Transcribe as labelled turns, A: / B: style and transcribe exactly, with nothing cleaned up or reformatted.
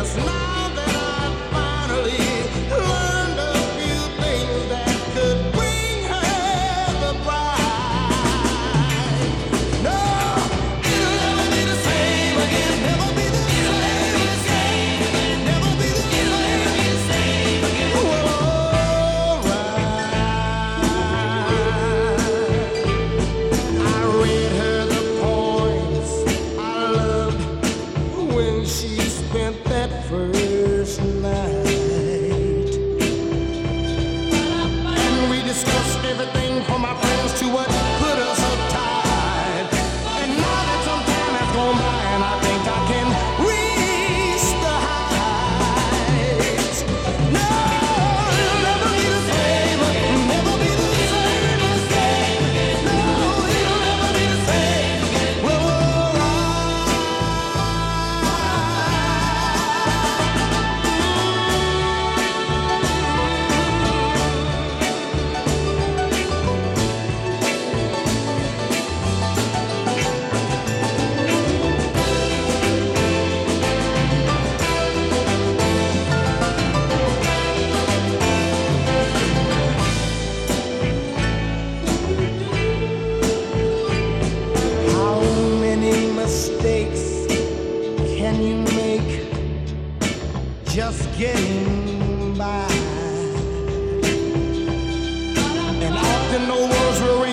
A: now that I finally learned a few things that could bring her the bride. No, it'll never be the same again. Never be the same again. Never be the same again. Well, alright. I read her the poems I loved when she spent that first night. And we discussed everything from our friends to what put us uptight. And now that some time has gone by and I think I can reach the heights. No, it'll never be the same. Never be the same again. No, it'll never be the same. Well, how many mistakes can you make just getting by? And often no words were